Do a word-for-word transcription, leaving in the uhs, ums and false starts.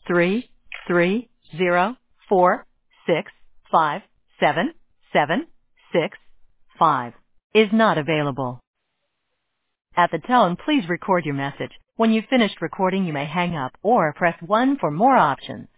three three zero four six five seven seven six five is not available. At the tone, please record your message. When you've finished recording, you may hang up or press one for more options.